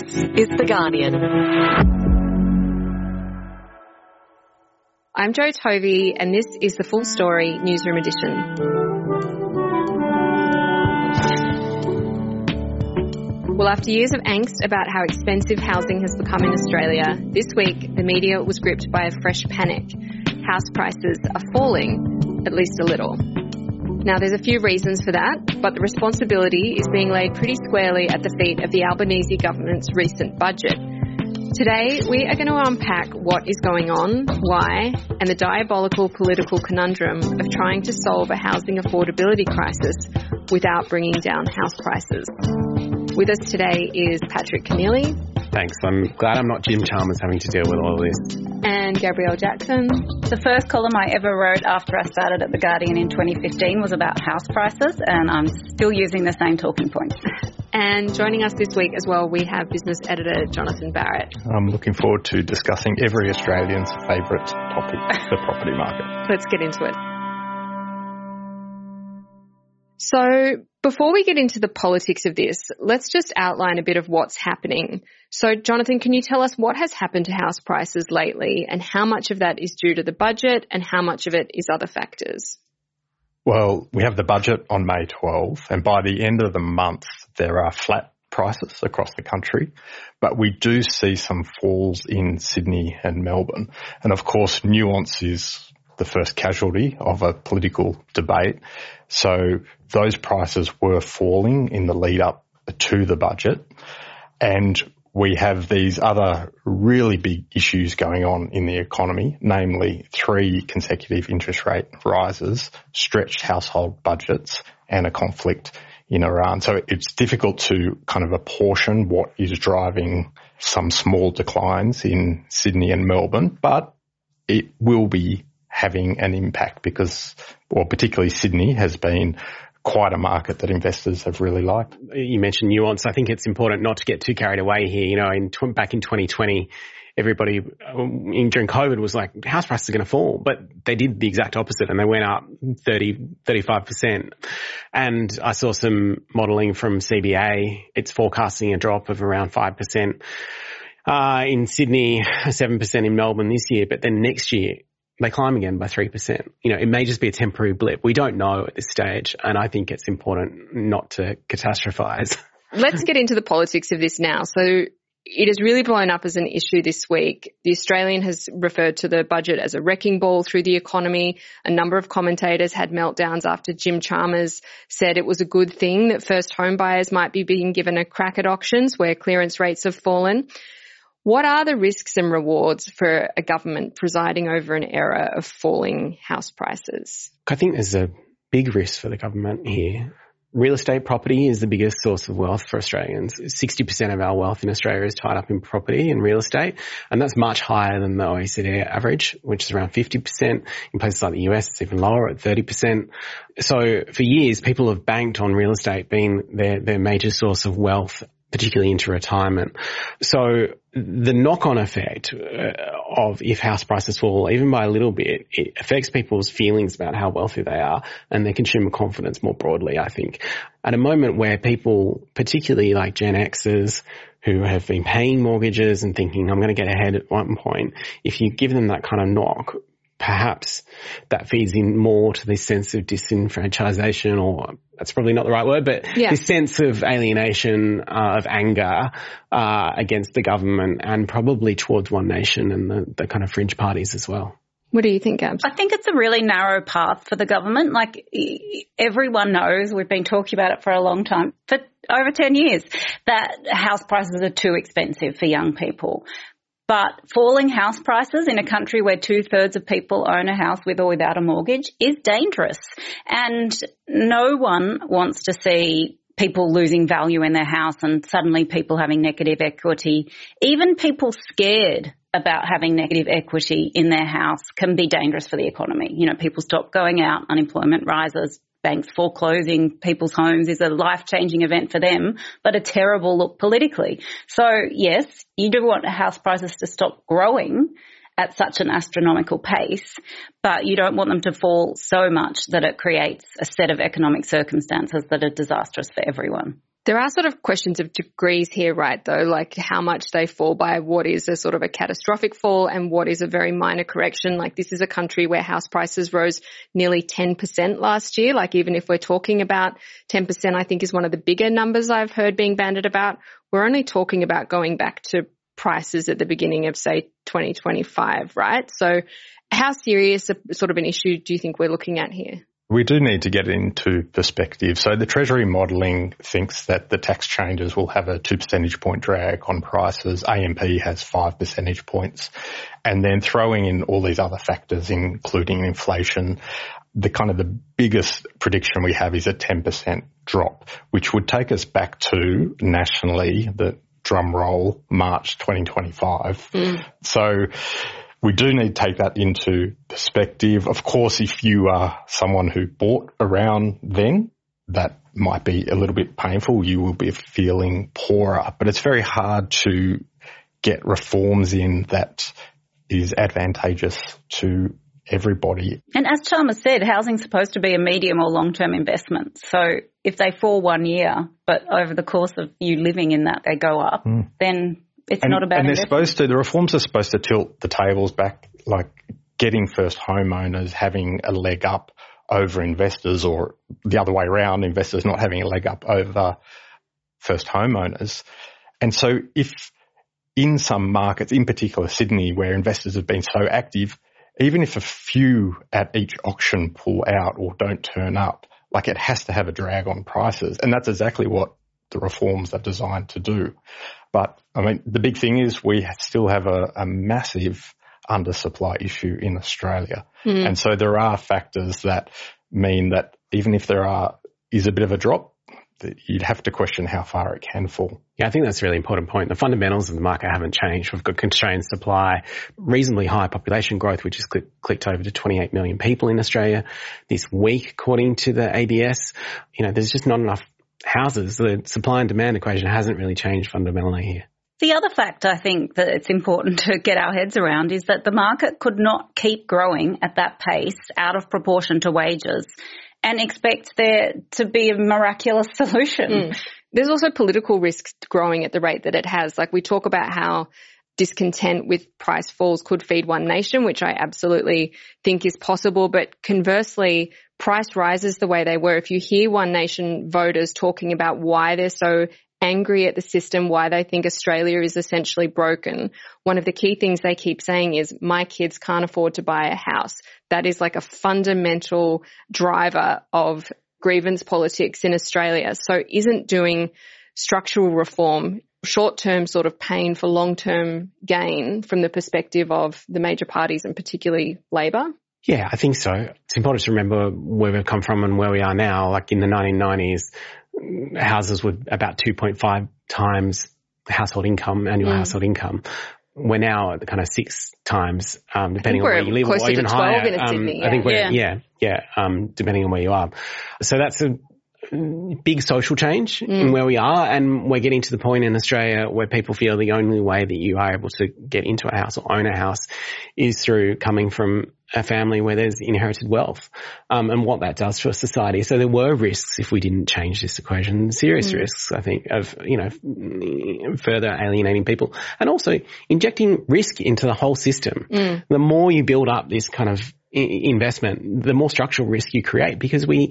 is The Guardian. I'm Jo Tovey, and this is the Full Story Newsroom Edition. Well, after years of angst about how expensive housing has become in Australia, this week the media was gripped by a fresh panic. House prices are falling, at least a little. Now, there's a few reasons for that, but the responsibility is being laid pretty squarely at the feet of the Albanese government's recent budget. Today, we are going to unpack what is going on, why, and the diabolical political conundrum of trying to solve a housing affordability crisis without bringing down house prices. With us today is Patrick Keneally. Thanks. I'm glad I'm not Jim Chalmers having to deal with all of this. And Gabrielle Jackson. The first column I ever wrote after I started at The Guardian in 2015 was about house prices, and I'm still using the same talking points. And joining us this week as well, we have business editor Jonathan Barrett. I'm looking forward to discussing every Australian's favourite topic, the property market. Let's get into it. So before we get into the politics of this, let's just outline a bit of what's happening. So, Jonathan, can you tell us what has happened to house prices lately and how much of that is due to the budget and how much of it is other factors? Well, we have the budget on May 12, and by the end of the month, there are flat prices across the country, but we do see some falls in Sydney and Melbourne. And of course, nuance is the first casualty of a political debate. So those prices were falling in the lead up to the budget. And we have these other really big issues going on in the economy, namely 3 consecutive interest rate rises, stretched household budgets, and a conflict in Iran. So it's difficult to kind of apportion what is driving some small declines in Sydney and Melbourne, but it will be having an impact because, well, particularly Sydney has been quite a market that investors have really liked. You mentioned nuance. I think it's important not to get too carried away here. You know, back in 2020, everybody during COVID was like, house prices are going to fall, but they did the exact opposite and they went up 35%. And I saw some modelling from CBA. It's forecasting a drop of around 5% in Sydney, 7% in Melbourne this year, but then next year they climb again by 3%. You know, it may just be a temporary blip. We don't know at this stage, and I think it's important not to catastrophize. Let's get into the politics of this now. So it has really blown up as an issue this week. The Australian has referred to the budget as a wrecking ball through the economy. A number of commentators had meltdowns after Jim Chalmers said it was a good thing that first home buyers might be being given a crack at auctions where clearance rates have fallen. What are the risks and rewards for a government presiding over an era of falling house prices? I think there's a big risk for the government here. Real estate property is the biggest source of wealth for Australians. 60% of our wealth in Australia is tied up in property and real estate, and that's much higher than the OECD average, which is around 50%. In places like the US, it's even lower at 30%. So for years, people have banked on real estate being their major source of wealth, particularly into retirement. So the knock-on effect of if house prices fall, even by a little bit, it affects people's feelings about how wealthy they are and their consumer confidence more broadly, I think. At a moment where people, particularly like Gen Xers, who have been paying mortgages and thinking, I'm going to get ahead at one point, if you give them that kind of knock, perhaps that feeds in more to this sense of disenfranchisation, or that's probably not the right word, but this sense of alienation, of anger against the government and probably towards One Nation and the kind of fringe parties as well. What do you think, Gabs? I think it's a really narrow path for the government. Like, everyone knows, we've been talking about it for a long time, for over 10 years, that house prices are too expensive for young people. But falling house prices in a country where 2/3 of people own a house with or without a mortgage is dangerous. And no one wants to see people losing value in their house and suddenly people having negative equity. Even people scared about having negative equity in their house can be dangerous for the economy. You know, people stop going out, unemployment rises, banks foreclosing people's homes is a life-changing event for them, but a terrible look politically. So, yes, you do want house prices to stop growing at such an astronomical pace, but you don't want them to fall so much that it creates a set of economic circumstances that are disastrous for everyone. There are sort of questions of degrees here, right, though, like how much they fall by what is a sort of a catastrophic fall and what is a very minor correction. Like this is a country where house prices rose nearly 10% last year. Like even if we're talking about 10%, I think is one of the bigger numbers I've heard being bandied about. We're only talking about going back to prices at the beginning of, say, 2025, right? So how serious a sort of an issue do you think we're looking at here? We do need to get into perspective. So the Treasury modelling thinks that the tax changes will have a 2 percentage point drag on prices. AMP has 5 percentage points. And then throwing in all these other factors, including inflation, the biggest prediction we have is a 10% drop, which would take us back to nationally, the drum roll, March 2025. So we do need to take that into perspective. Of course, if you are someone who bought around then, that might be a little bit painful. You will be feeling poorer, but it's very hard to get reforms in that is advantageous to everybody. And as Chalmers said, housing's supposed to be a medium or long-term investment. So if they fall 1 year, but over the course of you living in that, they go up, then it's not a bad investment. The reforms are supposed to tilt the tables back, like getting first homeowners having a leg up over investors, or the other way around, investors not having a leg up over first homeowners. And so if in some markets, in particular Sydney, where investors have been so active, even if a few at each auction pull out or don't turn up, like it has to have a drag on prices. And that's exactly what the reforms are designed to do. But I mean, the big thing is we still have a massive undersupply issue in Australia. And so there are factors that mean that even if is a bit of a drop, you'd have to question how far it can fall. Yeah, I think that's a really important point. The fundamentals of the market haven't changed. We've got constrained supply, reasonably high population growth, which has clicked over to 28 million people in Australia this week, according to the ABS. There's just not enough houses. The supply and demand equation hasn't really changed fundamentally here. The other fact I think that it's important to get our heads around is that the market could not keep growing at that pace out of proportion to wages and expect there to be a miraculous solution. There's also political risks growing at the rate that it has. Like we talk about how discontent with price falls could feed one nation, which I absolutely think is possible. But conversely, price rises the way they were. If you hear One Nation voters talking about why they're so angry at the system, why they think Australia is essentially broken, one of the key things they keep saying is, my kids can't afford to buy a house. That is like a fundamental driver of grievance politics in Australia. So isn't doing structural reform short-term sort of pain for long-term gain from the perspective of the major parties and particularly Labor? Yeah, I think so. It's important to remember where we've come from and where we are now. Like in the 1990s, houses were about 2.5 times household income, annual household income. We're now at the kind of 6 times, depending on where you live, or even higher. In Sydney, I think we're, depending on where you are. So that's a big social change in where we are, and we're getting to the point in Australia where people feel the only way that you are able to get into a house or own a house is through coming from a family where there's inherited wealth, and what that does to a society. So there were risks if we didn't change this equation, serious risks, I think, of, further alienating people and also injecting risk into the whole system. The more you build up this kind of investment, the more structural risk you create, because we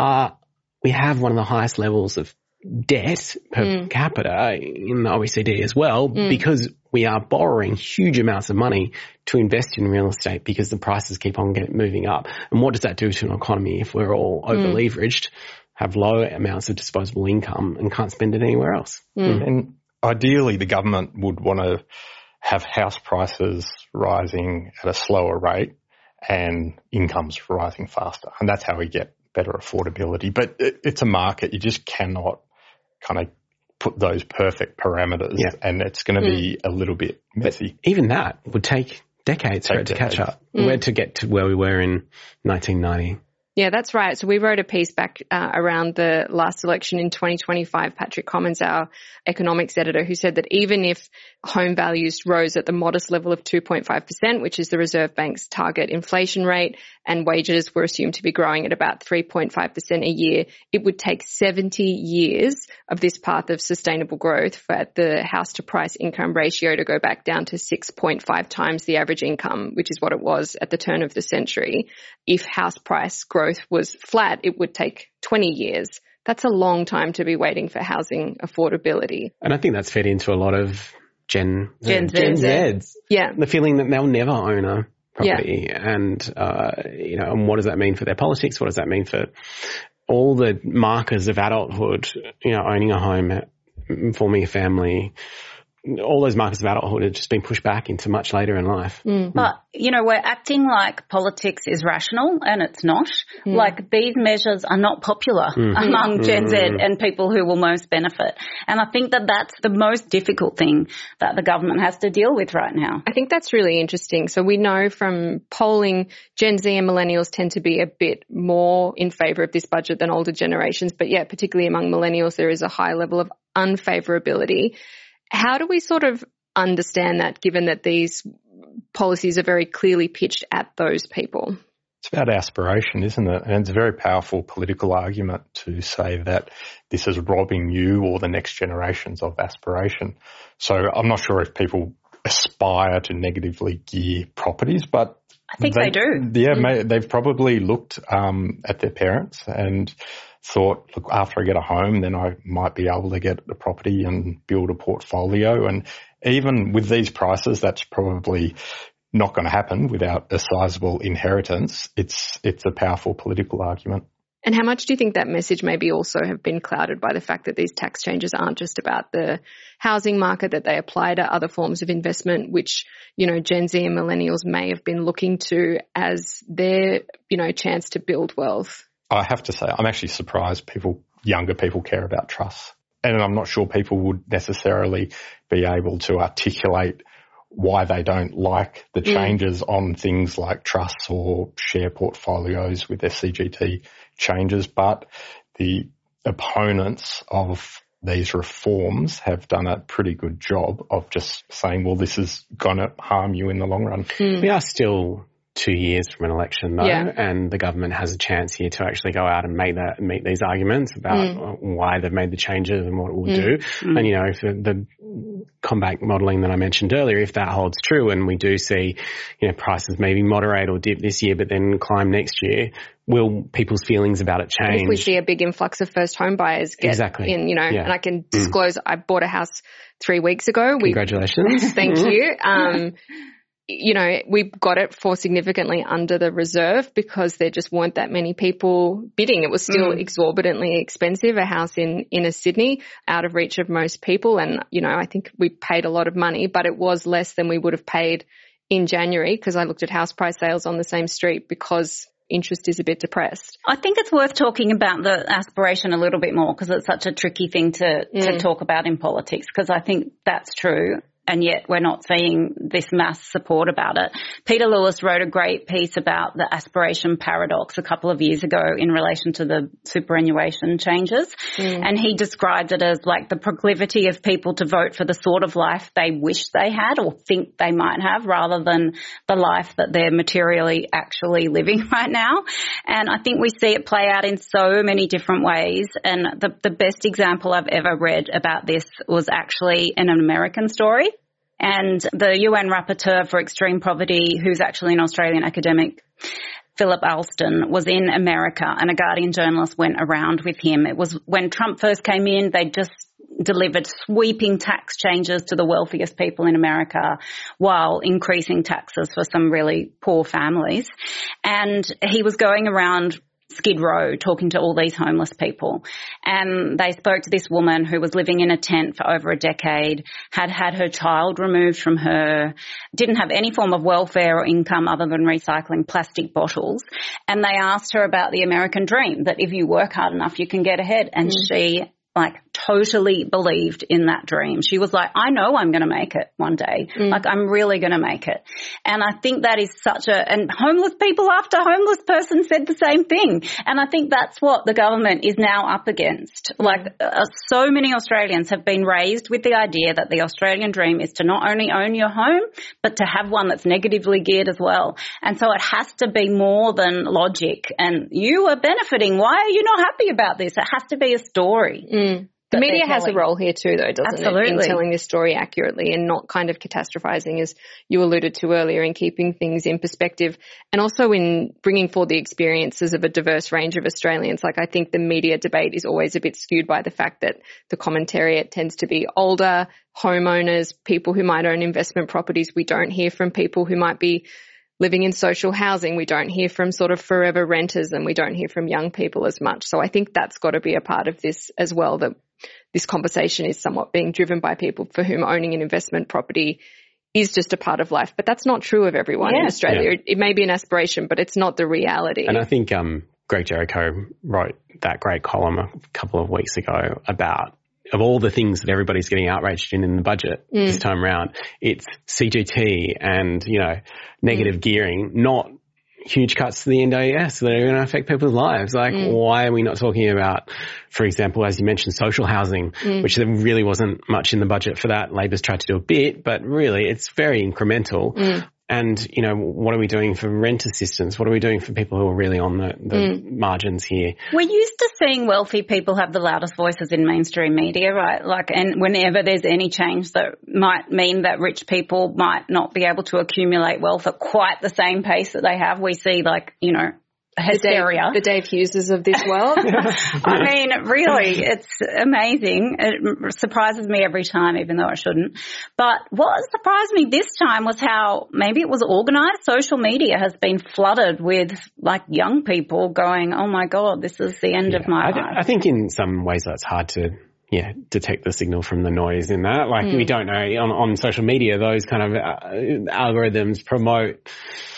have one of the highest levels of debt per capita in the OECD as well, because we are borrowing huge amounts of money to invest in real estate because the prices keep on moving up. And what does that do to an economy if we're all over-leveraged, have low amounts of disposable income and can't spend it anywhere else? And ideally, the government would want to have house prices rising at a slower rate and incomes rising faster. And that's how we get better affordability. But it's a market. You just cannot kind of put those perfect parameters, and it's going to be a little bit messy. But even that would take decades for it to catch up. Where to get to where we were in 1990. Yeah, that's right. So we wrote a piece back around the last election in 2025, Patrick Commons, our economics editor, who said that even if home values rose at the modest level of 2.5%, which is the Reserve Bank's target inflation rate, and wages were assumed to be growing at about 3.5% a year, it would take 70 years of this path of sustainable growth for the house to price income ratio to go back down to 6.5 times the average income, which is what it was at the turn of the century. If house price growth was flat, it would take 20 years. That's a long time to be waiting for housing affordability. And I think that's fed into a lot of Gen Zs. Yeah. The feeling that they'll never own a property. Yeah. And, and what does that mean for their politics? What does that mean for all the markers of adulthood, owning a home, forming a family? All those markers of adulthood have just been pushed back into much later in life. But, we're acting like politics is rational, and it's not. Like, these measures are not popular among Gen Z and people who will most benefit. And I think that that's the most difficult thing that the government has to deal with right now. I think that's really interesting. So we know from polling, Gen Z and millennials tend to be a bit more in favour of this budget than older generations. But yeah, particularly among millennials, there is a high level of unfavourability. How do we sort of understand that, given that these policies are very clearly pitched at those people? It's about aspiration, isn't it? And it's a very powerful political argument to say that this is robbing you or the next generations of aspiration. So I'm not sure if people aspire to negatively gear properties, but I think they do. Yeah, they've probably looked at their parents and thought, look, after I get a home, then I might be able to get a property and build a portfolio. And even with these prices, that's probably not going to happen without a sizable inheritance. It's a powerful political argument. And how much do you think that message maybe also have been clouded by the fact that these tax changes aren't just about the housing market, that they apply to other forms of investment, which, Gen Z and millennials may have been looking to as their, chance to build wealth? I have to say, I'm actually surprised younger people care about trusts. And I'm not sure people would necessarily be able to articulate why they don't like the changes on things like trusts or share portfolios with their CGT changes. But the opponents of these reforms have done a pretty good job of just saying, well, this is going to harm you in the long run. We are still 2 years from an election, though, and the government has a chance here to actually go out and make these arguments about why they've made the changes and what it will do. And, if the comeback modelling that I mentioned earlier, if that holds true and we do see, prices maybe moderate or dip this year but then climb next year, will people's feelings about it change? If we see a big influx of first home buyers get in, and I can disclose I bought a house 3 weeks ago. Congratulations. Thank you. We got it for significantly under the reserve because there just weren't that many people bidding. It was still exorbitantly expensive, a house in inner Sydney, out of reach of most people. And, I think we paid a lot of money, but it was less than we would have paid in January because I looked at house price sales on the same street because interest is a bit depressed. I think it's worth talking about the aspiration a little bit more because it's such a tricky thing to talk about in politics, because I think that's true. And yet we're not seeing this mass support about it. Peter Lewis wrote a great piece about the aspiration paradox a couple of years ago in relation to the superannuation changes. And he described it as like the proclivity of people to vote for the sort of life they wish they had or think they might have, rather than the life that they're materially actually living right now. And I think we see it play out in so many different ways. And the best example I've ever read about this was actually an American story. And the UN Rapporteur for Extreme Poverty, who's actually an Australian academic, Philip Alston, was in America, and a Guardian journalist went around with him. It was when Trump first came in, they just delivered sweeping tax changes to the wealthiest people in America while increasing taxes for some really poor families. And he was going around Skid Row talking to all these homeless people, and they spoke to this woman who was living in a tent for over a decade, had had her child removed from her, didn't have any form of welfare or income other than recycling plastic bottles. And they asked her about the American dream, that if you work hard enough you can get ahead, and she totally believed in that dream. She was like, I know I'm going to make it one day. Like, I'm really going to make it. And I think that is and homeless people after homeless person said the same thing. And I think that's what the government is now up against. Like, so many Australians have been raised with the idea that the Australian dream is to not only own your home, but to have one that's negatively geared as well. And so it has to be more than logic. And you are benefiting. Why are you not happy about this? It has to be a story. The media has a role here too, though, doesn't Absolutely. it, in telling this story accurately and not kind of catastrophizing, as you alluded to earlier, and keeping things in perspective, and also in bringing forward the experiences of a diverse range of Australians. Like, I think the media debate is always a bit skewed by the fact that the commentariat tends to be older homeowners, people who might own investment properties. We don't hear from people who might be living in social housing. We don't hear from sort of forever renters, and we don't hear from young people as much. So I think that's got to be a part of this as well, that this conversation is somewhat being driven by people for whom owning an investment property is just a part of life. But that's not true of everyone in Australia. Yeah. It may be an aspiration, but it's not the reality. And I think Greg Jericho wrote that great column a couple of weeks ago about, of all the things that everybody's getting outraged in the budget this time around, it's CGT and, negative gearing, not huge cuts to the NDIS that are going to affect people's lives. Like, why are we not talking about, for example, as you mentioned, social housing, which there really wasn't much in the budget for that. Labor's tried to do a bit, but really it's very incremental. And, what are we doing for rent assistance? What are we doing for people who are really on the margins here? We're used to seeing wealthy people have the loudest voices in mainstream media, right? Like, and whenever there's any change that might mean that rich people might not be able to accumulate wealth at quite the same pace that they have, we see, hysteria. The Dave Hugheses of this world. I mean, really, it's amazing. It surprises me every time, even though it shouldn't. But what surprised me this time was how maybe it was organised. Social media has been flooded with young people going, oh my God, this is the end of my life. I think in some ways that's hard to detect the signal from the noise in that. We don't know on social media, those kind of algorithms promote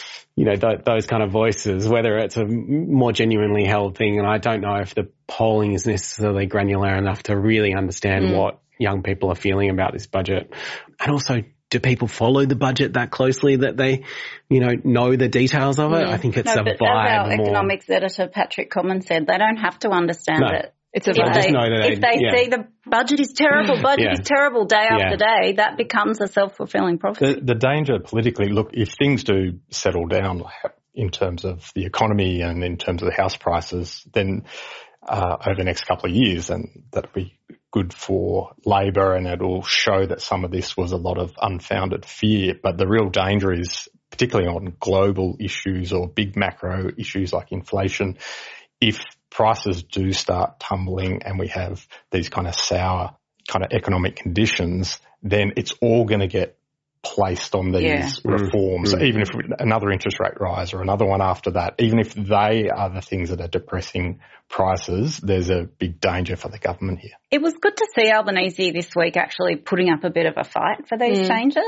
those kind of voices, whether it's a more genuinely held thing. And I don't know if the polling is necessarily granular enough to really understand what young people are feeling about this budget. And also, do people follow the budget that closely that they, know the details of it? I think it's a vibe. As our economics editor, Patrick Common, said, they don't have to understand it. It's a vibe. If they see the budget is terrible, is terrible day after day, that becomes a self-fulfilling prophecy. The danger politically, look, if things do settle down in terms of the economy and in terms of the house prices, then over the next couple of years, and that'll be good for Labor, and it'll show that some of this was a lot of unfounded fear. But the real danger is, particularly on global issues or big macro issues like inflation, if prices do start tumbling and we have these kind of sour kind of economic conditions, then it's all going to get placed on these reforms. Even if another interest rate rise or another one after that, even if they are the things that are depressing prices, there's a big danger for the government here. It was good to see Albanese this week actually putting up a bit of a fight for these changes.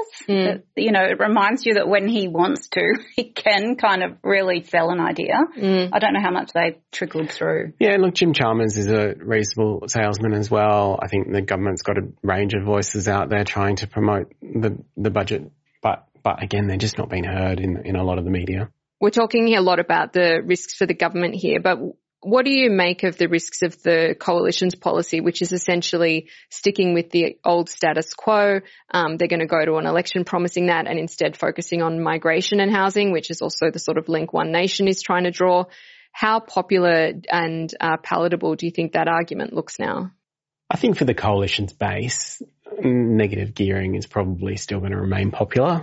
It reminds you that when he wants to, he can kind of really sell an idea. I don't know how much they've trickled through. Yeah, look, Jim Chalmers is a reasonable salesman as well. I think the government's got a range of voices out there trying to promote the budget, but again, they're just not being heard in a lot of the media. We're talking a lot about the risks for the government here, but what do you make of the risks of the coalition's policy, which is essentially sticking with the old status quo? They're going to go to an election promising that and instead focusing on migration and housing, which is also the sort of link One Nation is trying to draw. How popular and palatable do you think that argument looks now? I think for the coalition's base, negative gearing is probably still going to remain popular.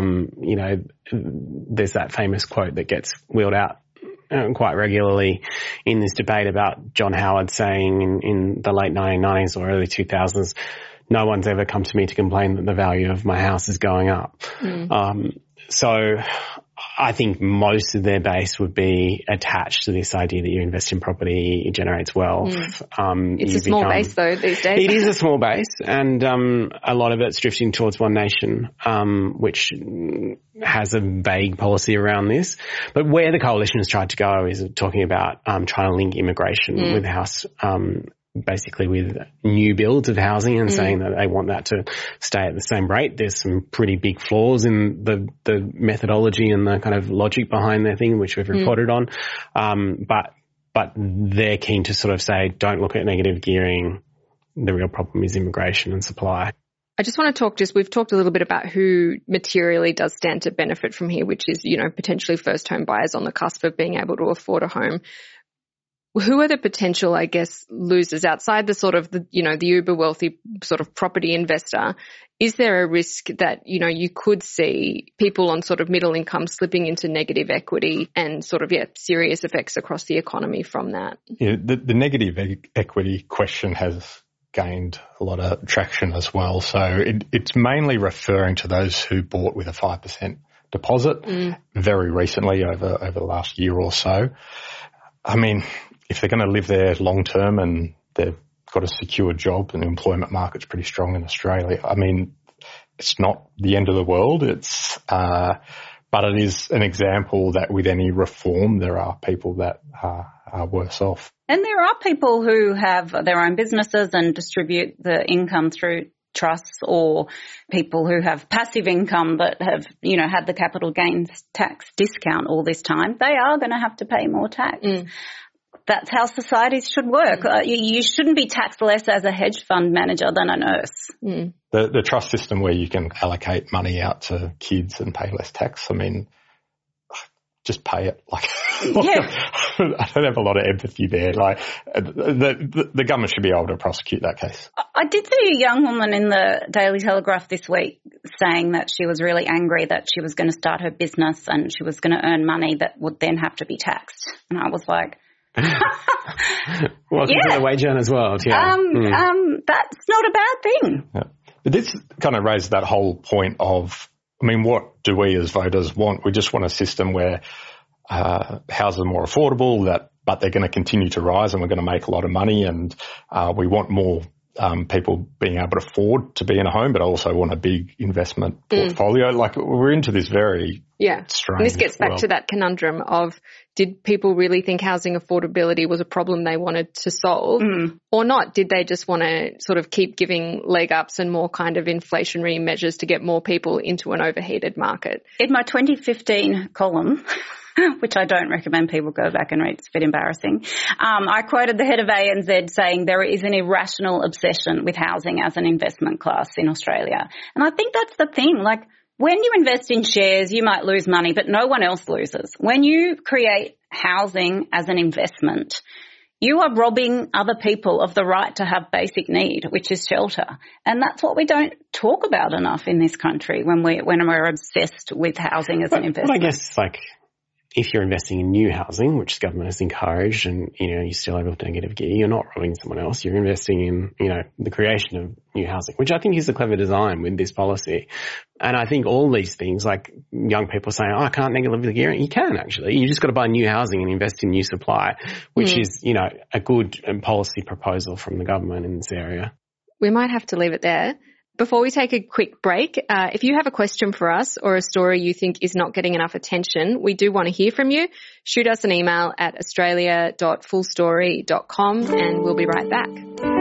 There's that famous quote that gets wheeled out quite regularly in this debate about John Howard saying in the late 1990s or early 2000s, no one's ever come to me to complain that the value of my house is going up. So I think most of their base would be attached to this idea that you invest in property, it generates wealth. It's a small base though these days. It is a small base, and a lot of it's drifting towards One Nation, which has a vague policy around this. But where the coalition has tried to go is talking about trying to link immigration with house basically with new builds of housing and saying that they want that to stay at the same rate. There's some pretty big flaws in the methodology and the kind of logic behind their thing, which we've reported on. But they're keen to sort of say, don't look at negative gearing. The real problem is immigration and supply. I just want to talk we've talked a little bit about who materially does stand to benefit from here, which is, potentially first home buyers on the cusp of being able to afford a home. Who are the potential, I guess, losers outside the sort of the uber wealthy sort of property investor? Is there a risk that, you could see people on sort of middle income slipping into negative equity and sort of, serious effects across the economy from that? Yeah, the negative equity question has gained a lot of traction as well. So it's mainly referring to those who bought with a 5% deposit very recently over the last year or so. I mean, if they're going to live there long term and they've got a secure job and the employment market's pretty strong in Australia, I mean, it's not the end of the world. But it is an example that with any reform, there are people that are worse off. And there are people who have their own businesses and distribute the income through trusts, or people who have passive income but have, had the capital gains tax discount all this time. They are going to have to pay more tax. That's how societies should work. You shouldn't be taxed less as a hedge fund manager than a nurse. The trust system where you can allocate money out to kids and pay less tax, I mean, just pay it. I don't have a lot of empathy there. The government should be able to prosecute that case. I did see a young woman in the Daily Telegraph this week saying that she was really angry that she was going to start her business and she was going to earn money that would then have to be taxed. And I was like, welcome to the wage earn as well. Yeah. That's not a bad thing. Yeah. But this kind of raises that whole point of, I mean, what do we as voters want? We just want a system where houses are more affordable, but they're going to continue to rise and we're going to make a lot of money, and we want more people being able to afford to be in a home, but also want a big investment portfolio. We're into this very strange And this gets back world. to that conundrum of, did people really think housing affordability was a problem they wanted to solve or not? Did they just want to sort of keep giving leg ups and more kind of inflationary measures to get more people into an overheated market? In my 2015 column, which I don't recommend people go back and read, it's a bit embarrassing, I quoted the head of ANZ saying there is an irrational obsession with housing as an investment class in Australia. And I think that's the thing. When you invest in shares, you might lose money, but no one else loses. When you create housing as an investment, you are robbing other people of the right to have basic need, which is shelter. And that's what we don't talk about enough in this country when we're obsessed with housing as an investment. But I guess, if you're investing in new housing, which the government has encouraged, and, you're still able to negative gear, you're not robbing someone else. You're investing in, the creation of new housing, which I think is a clever design with this policy. And I think all these things, young people saying, I can't negatively gear it. You can actually. You just got to buy new housing and invest in new supply, which is, a good policy proposal from the government in this area. We might have to leave it there. Before we take a quick break, if you have a question for us or a story you think is not getting enough attention, we do want to hear from you. Shoot us an email at australia.fullstory.com and we'll be right back.